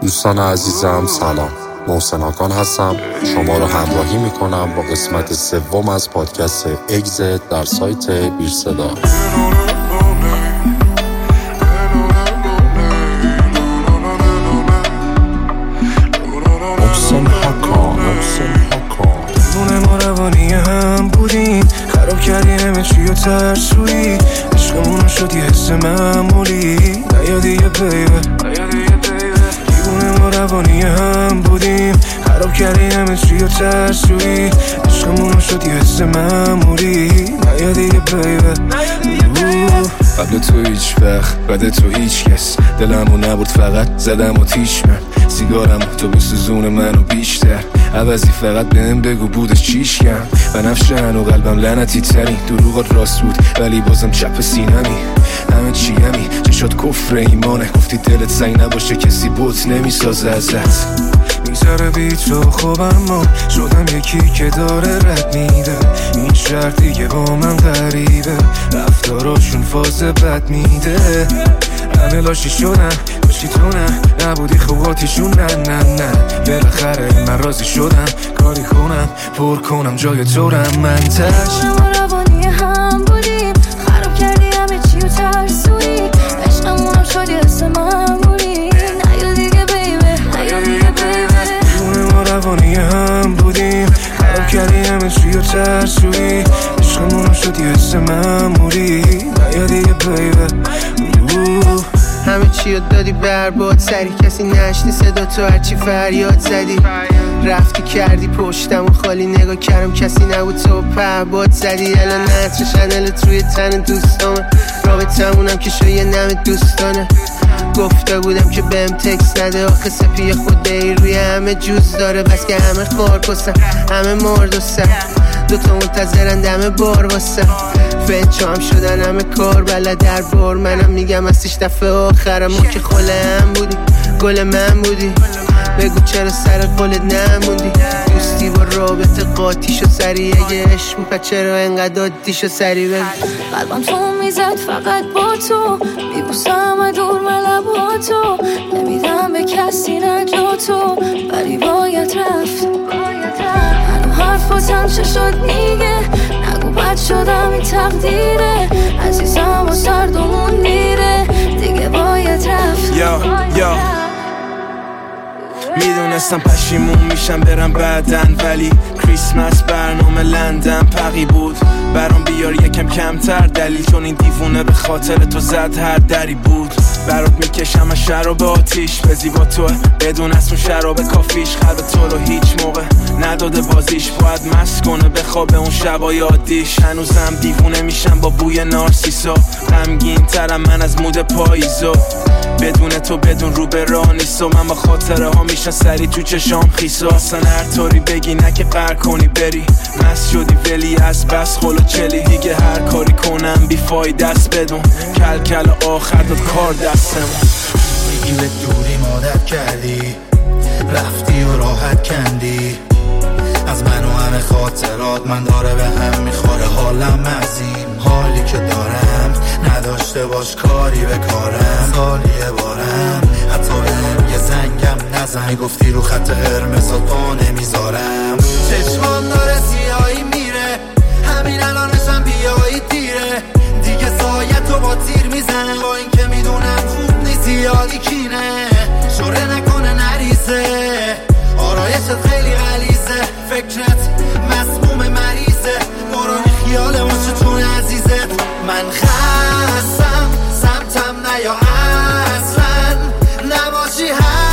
دوستان عزیزم سلام، محسن آکان هستم. شما رو همراهی میکنم با قسمت سوم از پادکست اگزیت در سایت بیرصدا. محسن آکان دونه ما روانی هم بودیم، خراب کردی همه چی و ترسویی، عشقمون شد یه حس معمولی. نیا دیگه بیبه، دیوونه ما روانی هم بودیم، خراب کردی همه چی و ترسویی، عشقمون شد یه حس معمولی. نیا دیگه بیبه، قبل تو هیچ وقت بعد تو هیچ کس، دلمو نبرد فقط زدم و تیش. من سیگارم تو بسوزون منو بیشتر، عوضی فقط بهم بگو بودش چیش کم. بنفشن و قلبم لعنتی ترین، دروغات راست بود ولی بازم چپ سینمی. همه چیمی چشات کفر ایمانه، گفتی دلت سنگ نباشه کسی بوت نمیسازه ازت. میذاره بی تو خوبم ما شدم یکی که داره رد میده، این شهر دیگه با من غریبه، رفتاراشون فاز بد میده. همه لاشی شدن باشی تو نبودی خوباتیشون نه بالاخره من راضی شدم، کاری کنم پر کنم جای تو رم منتش. ما روانی هم بودیم، خراب کردی همه چی و ترسویی، عشقمونم شد یه حس معمولی. نیا دیگه بیبه، دیوونه ما روانی هم بودیم، خراب کردی همه چی و ترسویی، عشقمونم شد یه حس معمولی. نیا دیگه بیبه، همه چی رو دادی برباد، سری کسی نشنی صدا تو هرچی فریاد زدی. رفتی کردی پشتم و خالی نگاه کردم کسی نبود تو پهباد زدی. الان نتر شنلت روی تن دوستامه، رابطمونم که شو یه نم دوستانه. گفته بودم که بهم تکس نده، آخه سپی خود ای روی همه جوز داره، بس که همه خار کسن همه مرد و سر، دوتا منتظرن دم بار واسه فچو هم شدن همه کار بلد در بار. منم میگم هستیش دفعه آخرم، ما که خله هم بودی گل من بودی، بگو چرا سر قولت نموندی. دوستی با رابطه قاطی شو سری، اگه عشق می‌کنی چرا انقدر عادی شو سری بگو. قلبم تو میزد فقط با تو، میبوسم دور من لباتو، نمیدم به کسی نجا تو، ولی باید رفت. هنو حرفاتم چه شد میگه، نگو بد شدم این تقدیره، عزیزم و سردمون میره، دیگه باید رفت. میدونستم پشیمون میشم برم بعدن، ولی کریسمس برنامه لندن پقی بود برام، بیار یکم کمتر دلیل، چون این دیوونه به خاطر تو زد هر دری بود. برات میکشم از شراب آتیش، به زیبا تو بدون اسم شراب کافیش، خدا تو رو هیچ موقع نداده بازیش، باید مست کنه بخوابه اون شبای عادیش. هنوزم دیوونه میشم با بوی نارسیسا، غمگین ترم من از مود پاییزا، بدون تو بدون رو به راه نیست و من با خاطره ها میشن سری تو چشام خیسا. اصلا هر طوری بگی نه که قهر کنی بری، مست شدی ولی از بس خلو چلی، دیگه هر کاری کنم بی فایده است بدون، کل آخر داد کار دستم. میگی به دوری مادت کردی، رفتی و راحت کندی از من و همه خاطرات، من داره به هم میخوره حالم از این حالی که دارم، نداشته باش کاری به کارم، سالیه بارم حتی بهم یه زنگم نزن، گفتی رو خط قرمز پا نمیذارم. چشمان داره سیاهی میره، همین الانشم بیایی دیره، دیگه سایه تو با تیر میزنه، با این که میدونم خوب نیستی یادی کینه، شوره نکنه نریزه، آرایشت خیلی غلیظه، فکرت مسموم مریضه، برای خیال باشه چون عزیزت. من خستم سمتم نیا اصلا، نباشی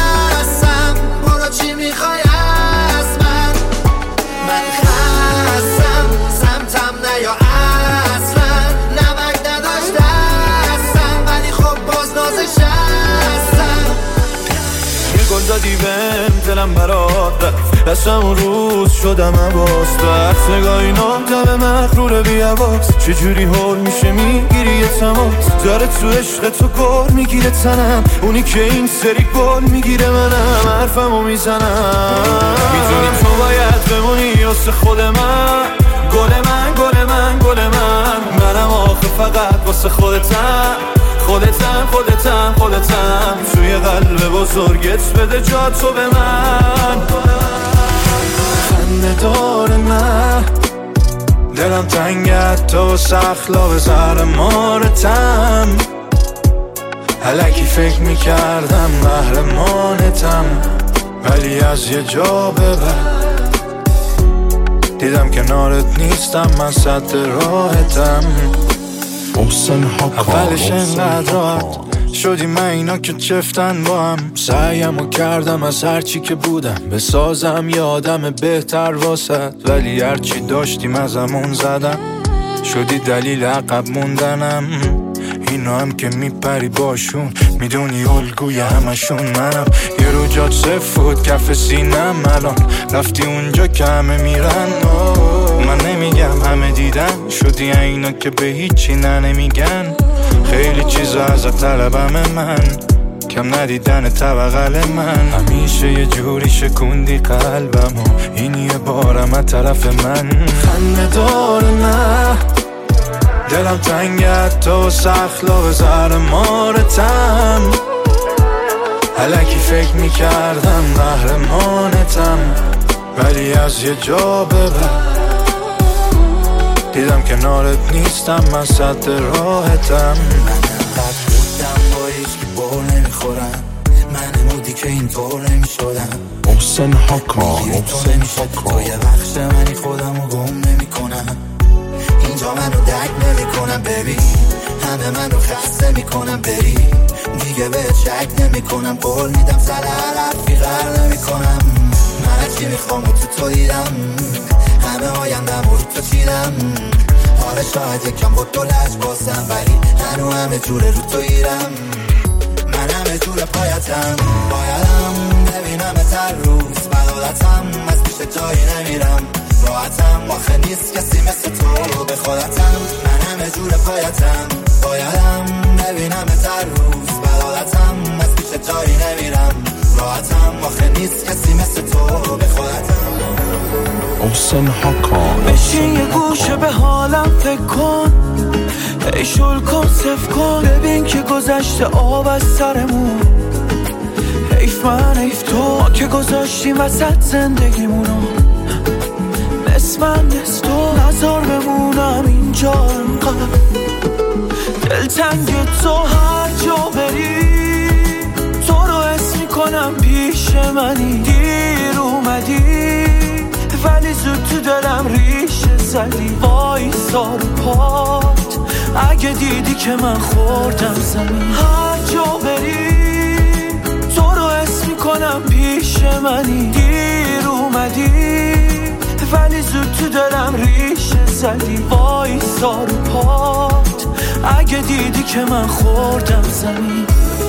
هستم برو چی میخوای از من. من خستم سمتم نیا اصلا، نمک نداشت دستم ولی خب باز نازش هستم. یه گل دادی بهم دلم برات رفت، دستم اون روز شدم عباس، تو هر سگاهی نامتم مخرور بیعواز، چجوری حول میشه میگیری یه تماس، داره تو عشق تو کار میگیره تنم، اونی که این سری گل میگیره منم حرفمو میزنم. میدونی تو باید بمونی واسه خود من، گل من منم آخه فقط واسه خودتم، خودتم توی قلب بزرگ بزرگت بده جا تو به من. خنده داره نه دلم تنگت تو سخلا زهر مارتم. الکی فکر میکردم قهرمانتم ولی از یه جا به بعد دیدم کنارت نیستم من سد راحتم. اولش انقدر راحت شدی من اینا که چفتن با هم. سعیمو کردم از هرچی که بودم بسازم یه آدم بهتر واسد ولی هرچی داشتیم ازمون زدم. شدی دلیل عقب موندنم. اینا هم که میپری باشون میدونی الگوی همشون منم. یه رو جات سفود کف سینم الان رفتی اونجا که همه میرن. من نمیگم همه دیدن شدی اینا که به هیچی نمیگن. خیلی چیزا ازت طلبم من کم ندیدن طبقل من. همیشه یه جوری شکوندی قلبم و این یه بارم از طرف من. خنده داره نه دلم تنگت تو سخلا به زهر مارتم. الکی فکر میکردم قهرمانتم ولی از یه جا به بعد دیدم کنارت نیستم من سد راحتم. من انقدر بودم با هیچ که بار نمیخورم. من مودی که اینطور نمیشدم. محسن حکام تو نمیشه تو یه بخش منی خودم رو گم نمیکنم. اینجا منو درک نمیکنم ببین همه منو خسته میکنم بری دیگه به شک نمیکنم. قول میدم سر حرفی غر نمیکنم. من چی میخوام و تو دیدم همه آیندم رو تو چیدم. آره شاید یکم با تو لج باسم ولی هنو همه جوره رو تو ایرم. من همه جوره پایتم بایدم ببینم هر روز بدالتم از پیش جایی نمیرم راحتم. آخه نیست کسی مثل تو به خودتم. من همه جوره پایتم بایدم ببینم هر روز بدالتم از پیش جایی نمیرم راحتم. آخه نیست کسی مثل تو به خودتم. محسن حکام بشین یه گوشه به حالم فکر کن. ای شل کن صف کن ببین که گذشته آب از سرمون. حیف من حیف تو ما که گذاشتیم وسط زندگیمونو. نصف من نصف تو نظر بمونم اینجا انقدر دلتنگ تو هر جا بری تو رو حس میکنم پیش منی. دیر اومدی ولی زود تو دلم ریشه زدی. وای سار پات اگه دیدی که من خوردم زمین. هر جا بری تو رو حس میکنم پیش منی. دیر اومدی ولی زود تو دلم ریشه زدی. وای سار پات اگه دیدی که من خوردم زمین.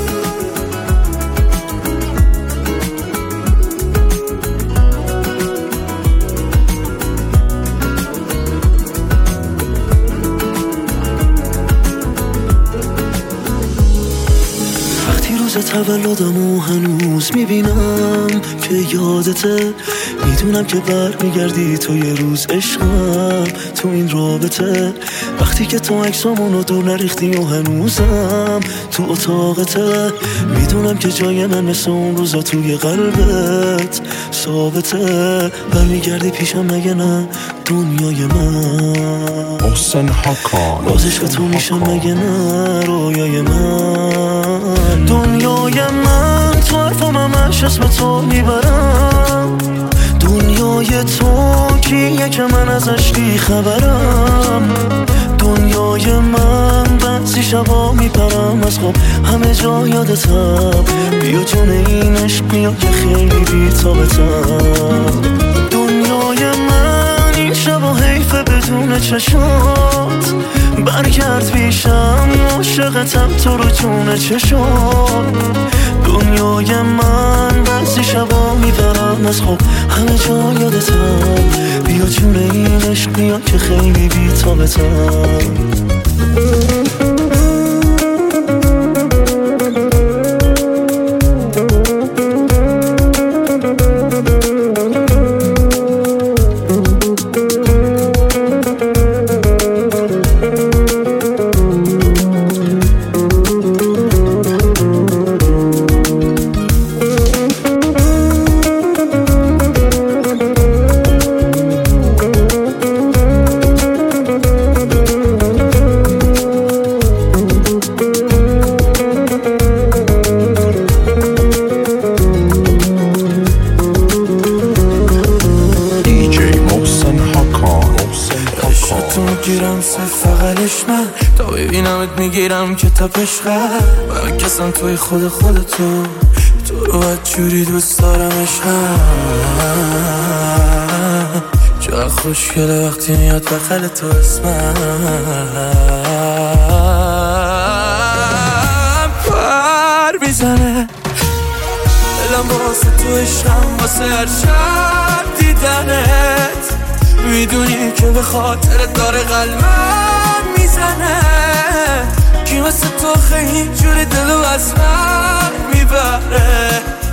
روز تولدمو هنوز میبینم که یادته. میدونم که برمیگردی تو یه روز عشقم تو این رابطه. وقتی که تو عکسامونو دور نریختی و هنوزم تو اتاقته. میدونم که جای من مثل اون روزا توی قلبت ثابته. برمیگردی پیشم مگه نه دنیای من. محسن حکام بازش که تو میشم مگه نه رویای من. دنیای من تو حرفم همش اسم تو میبرم. دنیای تو کیه که من ازش بی خبرم. دنیای من بعضی شبا میپرم از خواب همه جا یادتم. بیا جون این عشق بیا که خیلی بی طاقتم. دنیای من این شبا حیفه بدون چشات. برگرد پیشم عاشقتم تو رو جون چشات. دنیای من بعضی شبا میبرم از خواب همه جا یادتم. بیا جون این عشق بیا که خیلی بی طاقتم. میشم صرف فقلش من تا ببینمت میگیرم که تپش قلب برکسم توی خودتو تو رو بدجوری دوست دارمش هم چقدر خوشگله وقتی میاد بغل تو اسمم پر میزنه دلم واسه تو عشقم واسه هر شب دیدنت میدونی که به خاطرت داره قلبم میزنه کی مثل تو خیلی جوری دلو از من میبره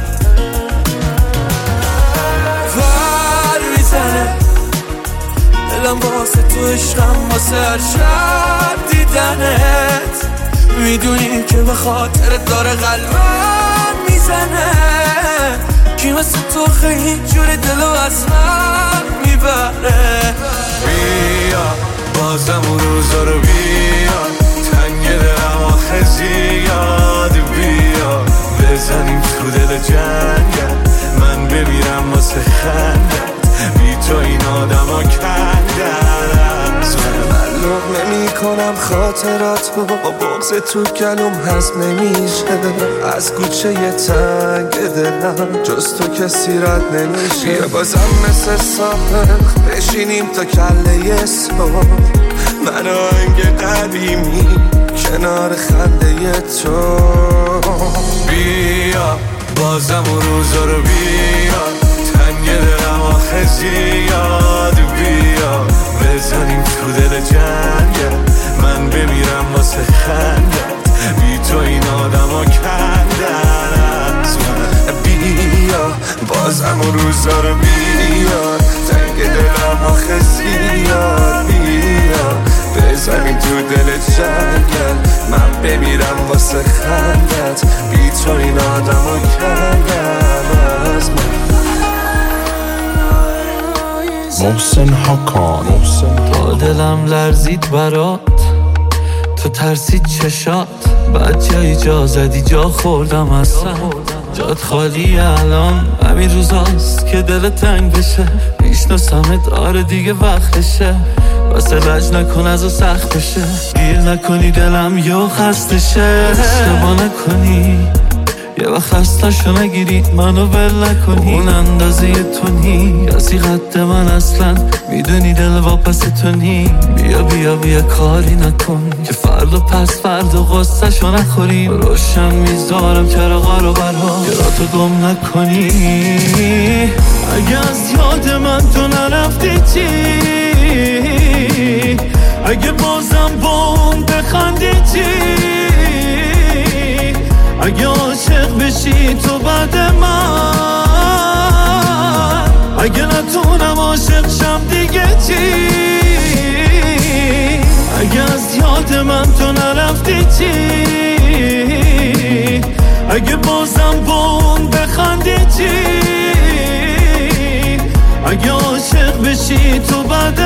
پر میزنه دلم واسه تو عشقم واسه هر شب دیدنت میدونی که به خاطرت داره قلبم میزنه کی مثل تو خیلی جوری دلو از من میبره بیا بازم اون روزا رو بیا تنگ دلم آخه زیاد بیا بزنیم تو دل جنگل من بمیرم واسه خندت بی تو این آدم ها کندن معلوم نمی کنم خاطراتو با بغض تو گلوم هضم نمیشه از کوچه یه تنگ دلم جز تو کسی رد نمیشه بیا بازم مثل سابق بشینیم تا کله صبح من آهنگ قدیمی کنار خنده تو بیا بازم اون روزا رو بیا تنگ دلم آخه زیاد بیا بزنیم تو دل جنگل من بمیرم واسه خندت بی تو این آدم ها کندن از من بیا بازم اون روزا رو بیا تنگ دلم آخه زیاد بیا بزنیم تو دل جنگل من بمیرم واسه خندت بی تو این آدم ها کندن از من محسن حقان تا دلم لرزید برات تو ترسید چشات بعد جایی جا زدی جا خوردم اصلا جات خالی الان همین روزاست که دل تنگ بشه میشناسمت آره دیگه وقتشه واسه لج نکن از و سخت بشه گیر نکنی دلم یا خستشه اشتباه نکنی یه وقت خستشو نگیری منو ول نکنی اون اندازه تو نی کسی قد من اصلا میدونی دل واپس تو نی بیا بیا بیا کاری نکن که فردا پس فردا غصه‌شو نخوریم روشن میذارم چراغا رو برها یادتو گم نکنی اگه از یاد من تو نرفتی چی اگه بازم با اون بخندی چی اگه عاشق بشی تو بعد من اگه نتونم عاشق شم دیگه چی اگه از یاد من تو نرفتی چی اگه بازم با اون بخندی چی اگه عاشق بشی تو بعد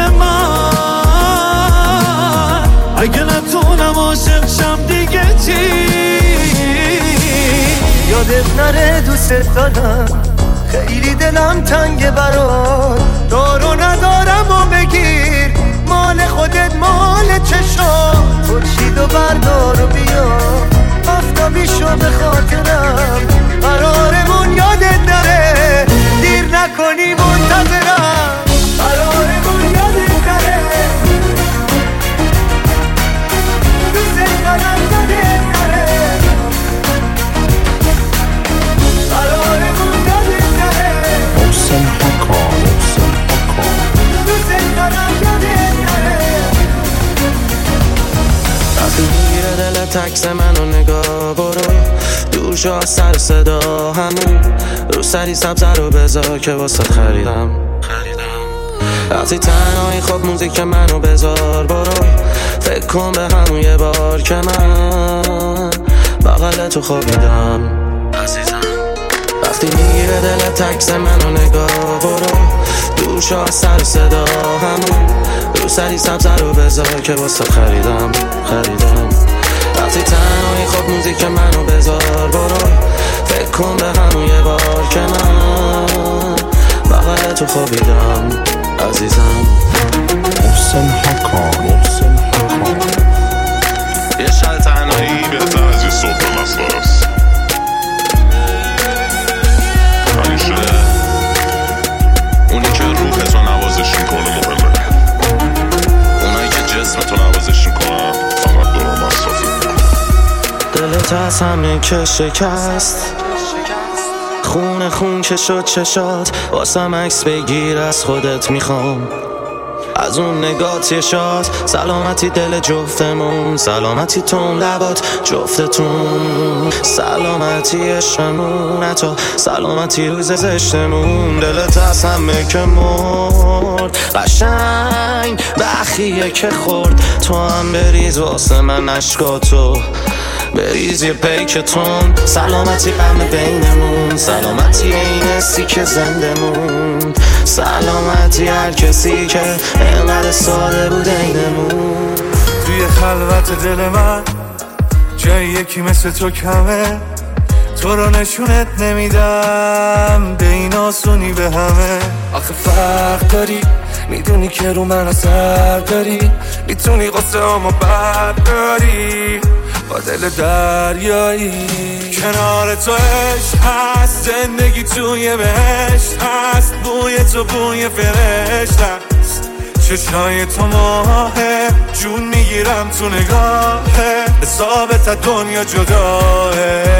من اگه نتونم عاشق شم دیگه چی یادت نره دوست دارم خیلی دلم تنگ برات دارو ندارم و بگیر مال خودت مال چشام خورشیدو بردار و بیا آفتابیشو به خاطرم قرارمون یادت نره دیر نکنی منتظرم قرارمون یادت نره دوست دارم یادت نره محسن حقان وقتی میگیره دلت عکس منو نگاه برو دور شو از سر صدا همون رو سری سبزه رو بذار که واسه خریدم وقتی تنهایی خب موزیک منو بذار برو فکر کن به همون یه بار که من بغل تو خوابیدم عزیزم وقتی میگیره دلت عکس منو نگاه برو دور شو از سر صدا همون رو سری سبزه رو بذار که واسه خریدم وقتی تنهایی خب موزیک منو بذار برو فکر کن به همون یه بار که من بغل تو خوابیدم عزیزم محسن حکان یه شل تنهایی بهتر از یه صبح نصفر است. همیشه اونی که روحتو نوازش میکنه مهمه، اونایی که جسمتو نوازش میکنن فقط دوران مصرفی میکنن. دلت از همه که شکست، خون که شد چشات، واسم عکس بگیر از خودت میخوام، از اون نگات یه شاد. سلامتی دل جفتمون، سلامتی تون لبات جفتتون، سلامتی عشقمون، حتی سلامتی روز زشتمون. دلت از همه که مرد، قشنگ بخیه که خورد، تو هم بریز واسه من عشقاتو، بریز یه پیکتون. سلامتی غم بینمون، سلامتی این حسی که زنده موند، سلامتی هر کسی که اینقدر ساده بود اینمون. توی خلوت دل من جای یکی مثل تو کمه، تو رو نشونت نمیدم به این آسونی به همه. آخه فرق داری، میدونی که رو من اثر داری، میتونی قصه همو برداری با دل دریایی. کنار تو عشق هست، زندگی توی بهشت هست، بوی تو بوی فرشت هست، چشای تو ماهه، جون میگیرم تو نگاهه، حسابت دنیا جداه.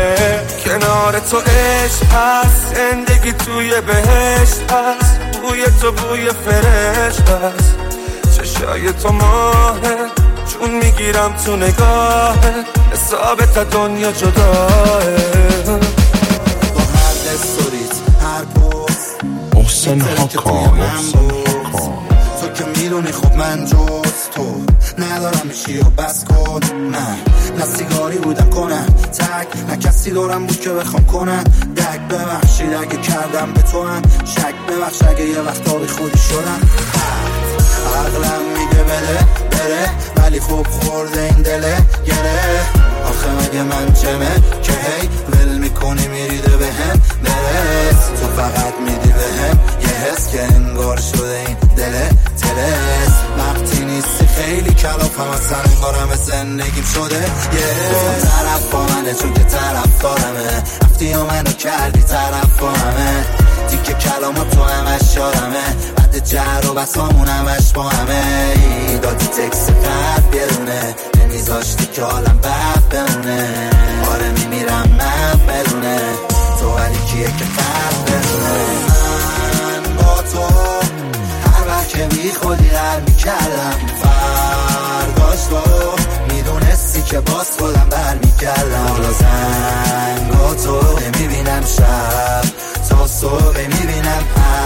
کنار تو عشق هست، زندگی توی بهشت هست، بوی تو بوی فرشت هست، چشای تو ماهه، جون میگیرم تو نگاهه، حسابت دنیا جداه. با هر دستوریت هر پست محسن حکان تو که میدونی خب من جز تو ندارم میشی و بس کن. نه سیگاری بودم کنم تک، نه کسی دارم بود که بخوام کنم دک. ببخشید اگه کردم به تو هم شک، ببخش اگه یه وقتا بی خودی شدم. عقلم میگه بره ولی خوب خورده این دله گره. آخه مگه من چمه که هی ول میکنی میریده به هم برس، تو فقط میدی به هم یه حس که انگار شده این دله ترس. وقتی نیستی خیلی کلافم اصلا انگارم زندگیم شده گفتم طرف با منه چون که طرف دارمه، رفتی و منو کردی طرف با همه، دیگه کلامات تو همش یادمه، بعد جر و بسامون همش با همه. دادی تکس قد بیرونه، نمیذاشتی که حالم بد بمونه. آره میمیرم من بدونه تو ولی کیه که قد بدونه. من با تو هر وقت که بی خودی در میکردم، فرداش تو میدونستی که باز خودم بر میکردم. حالا زنگا تو نمیبینم شب تا صبح، میبینم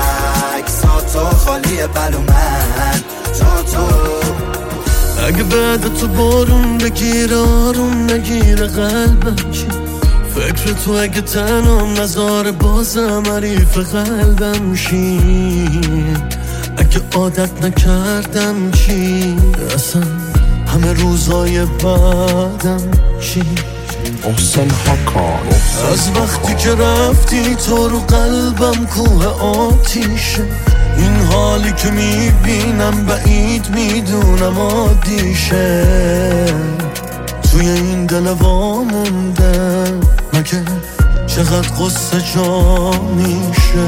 عکساتو خالیه بلو من جا تو. اگه بعد تو بارون بگیره آروم نگیره قلبم چی؟ فکر تو اگه تنم نذاره بازم حریف قلبم شی؟ اگه عادت نکردم چی؟ اصلا همه روزای بعدم چی؟ محسن حکان از وقتی که رفتی تو رو قلبم کوه آتیشه، این حالی که میبینم بعید میدونم عادیشه، توی این دل وامونده مگه چقدر قصه جا میشه.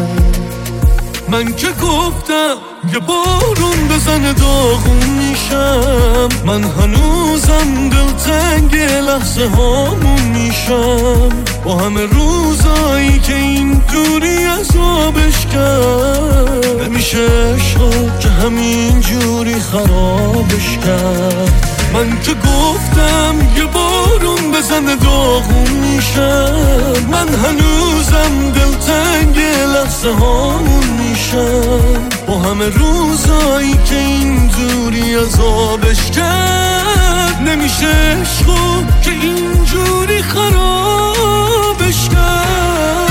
من که گفتم یه بارون بزنه داغون میشم، من هنوزم دلتنگ لحظه هامون میشم، با همه روزایی که این دوری عذابش کرد، نمیشه عشق که همین جوری خرابش کرد. من که گفتم یه بارون بزنه داغون میشم، من هنوزم دلتنگ لحظه هامون میشم، با همه روزایی که این دوری عذابش کرد، نمیشه عشقو که اینجوری خرابش کرد.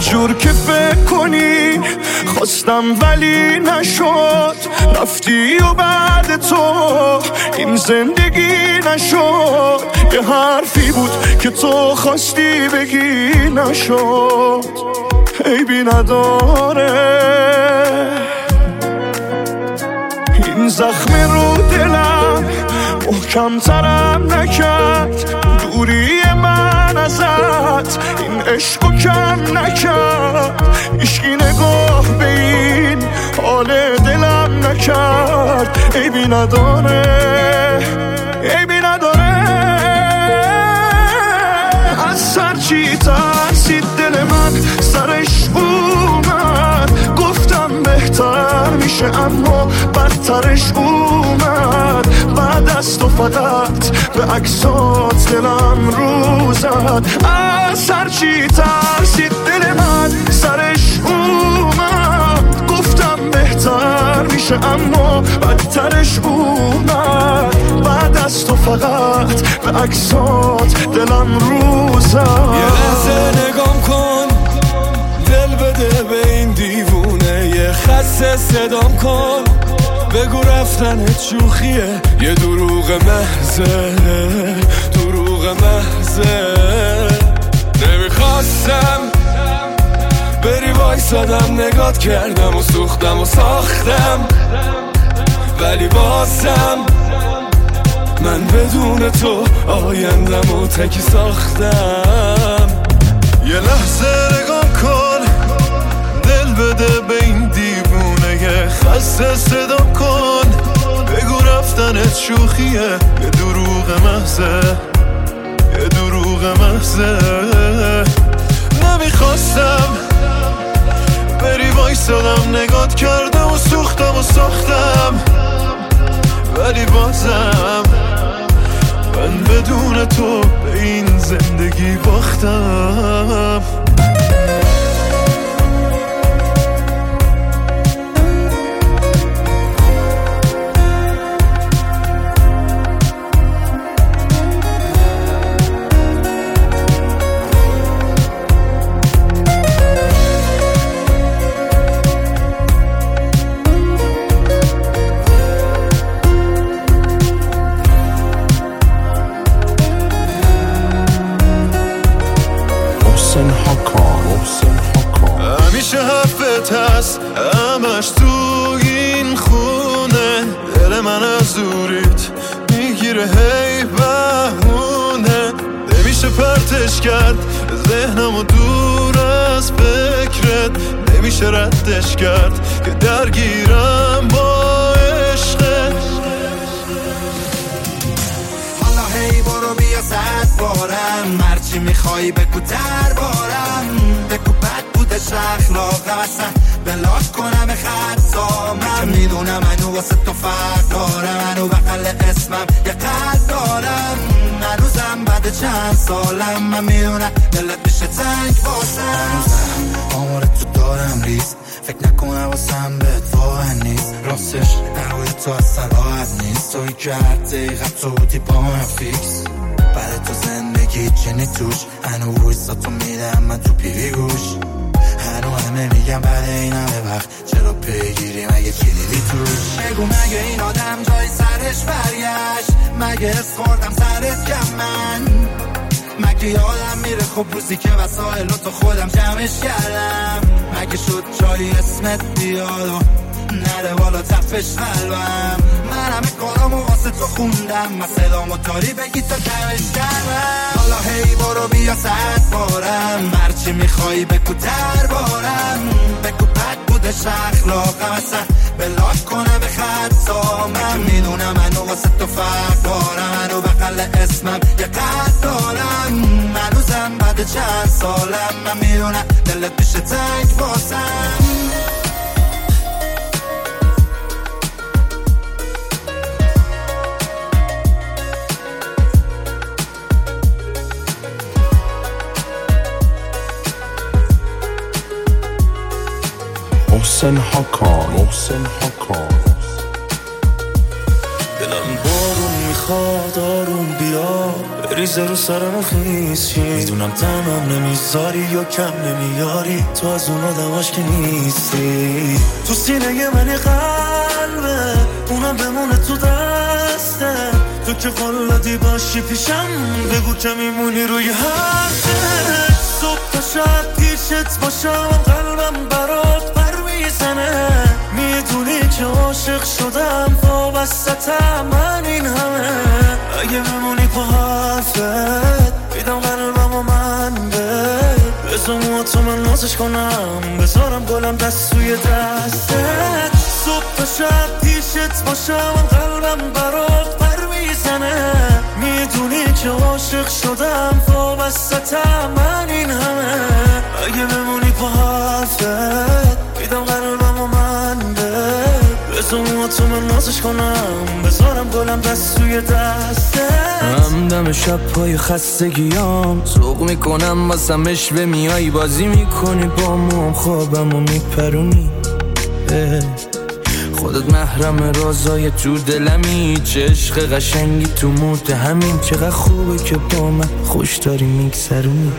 جور که فکر کنی خواستم ولی نشد، رفتی و بعد تو این زندگی نشد. یه حرفی بود که تو خواستی بگی نشد، عیبی نداره این زخم رو دلم محکم ترم نکرد، دوری من ازت این عشقو کم نکرد. هیچکی نگاه به این حال دلم نکرد، عیبی نداره عیبی نداره. از سرچی ترسید دل من سرش اومد، گفتم بهتر میشه اما بدترش اومد. بعد از تو فقط به عکسات دلم رو زد. از سرچی ترسید دل من سرش اومد، گفتم بهتر میشه اما بدترش اومد. بعد از تو فقط به عکسات دلم رو زد. یه لحظه نگام کن، دل بده به این دیوونه، یه خسته صدام کن، بگو رفتنت شوخیه، یه دروغ محضه دروغ محضه. نمیخواستم بری وایسادم، نگات کردم و سوختم و ساختم، ولی بازم من بدون تو آیندم و تکی ساختم. یه لحظه نگام کن، دل بده به این دیوونه، یه خسته صدا کن، بگو رفتنت شوخیه، یه دروغ محضه یه دروغ محضه. نمیخواستم بری وایسادم، نگات کردم و سوختم و ساختم، ولی بازم من بدون تو به این زندگی باختم. همیشه حرفت هست همش تو این خونه، دل من از دوریت میگیره هی بهونه. نمیشه پرتش کرد ذهنمو دور از فکرت، نمیشه ردش کرد که درگیرم با عشقت. حالا هی برو بیا 100 بارم، هرچی میخوای بگو دربارم، بگو بد بودش اخلاقم، اصلا بلاک کنم خطامم. میدونم منو واسه تو فرق دارم، منو بغل اسمم یه قلب دارم، هنوزم بعد چند سالم من میدونم دلت میشه تنگ واسم. هنوزم آمار تو دارم ریز، فکر نکنم واسم بهت واقع نیست، راستش نروی تو اصلا راحت نیست. توی که هر دقیقه تو بودی با من فیکس، بعد تو زندگی چنی توش، هنو ویسا تو میدم من تو پیوی گوش، هنو همه میگم بعد این همه وقت چرا پیگیری مگه کلیدی توش. بگو مگه این آدم جای سرش برگشت، مگه خوردم سرت کم من، مگه یادم میره خب روزی که وسایل تو خودم جمعش کردم، مگه شد جای اسمت بیاد و نره بالا تفش قلبم. من همه کارامو واسه تو خوندم، من صدامو تاری بگی تا کمش کردم. حالا هی برو بیا 100 بارم، هرچی میخوای بگو دربارم، بگو بد بودش اخلاقم، اصلا بلاک کنه به خطامم. میدونم منو واسه تو فرق دارم، منو بغل اسمم یه قد دارم، هنوزم بعد چند سالم من میدونم دلت میشه تنگ واسم. محسن حکان دلم بارون میخواد آروم بیا، بریزه رو سرم خیسی. میدونم تنم نمیذاری یا کم نمیاری، تو از اون آدماش که نیستی. تو سینه من قلبه اونم بمونه تو دسته، تو که قلدی باشی پیشم بگو که میمونی روی حرفه. صبح تا شب پیشت باشم قلبم برات پر میزنه، میدونی که عاشق شدم وابستم من این همه. اگه بمونی پا حرفت میدم قلبم و من بزن تو من نازش کنم، بذارم گلم دست توی دستت. صبح تا شب پیشت باشم قلبم برات پر میزنه، میدونی که عاشق شدم وابستم من این همه. اگه بمونی پا حرفت میدم قلبم و من بزن تو من نازش کنم، بذارم گلم دست توی دستت. همدم شب پای خستگیام سوق میکنم واسمش به میای بازی میکنی با موم خوابم و میپرونی. خودت محرم رازای تو دلمی، چه عشق قشنگی تو موت همین. چقدر خوبه که با من خوش داری میگذرونی،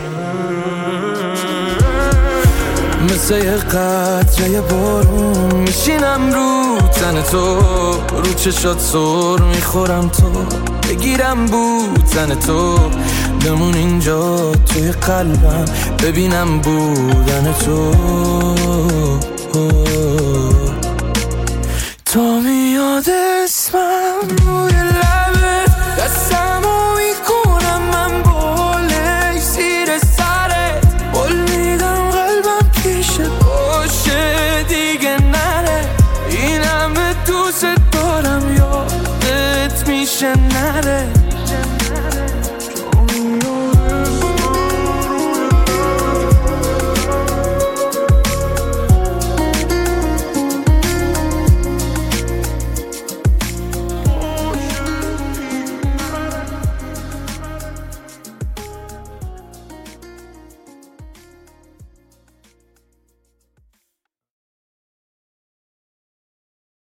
مثل یه قطره بارون میشینم رو تن تو، رو چشات سر میخورم تو، بگیرم بودن تو، بمون اینجا توی قلبم ببینم بودن تو. تا میاد اسمم روی لبت دستمو میکنم من بالش زیر سرت، بول میدم قلبم پیشت باشه دیگه نره. این همه دوست دارم یادت میشه نره.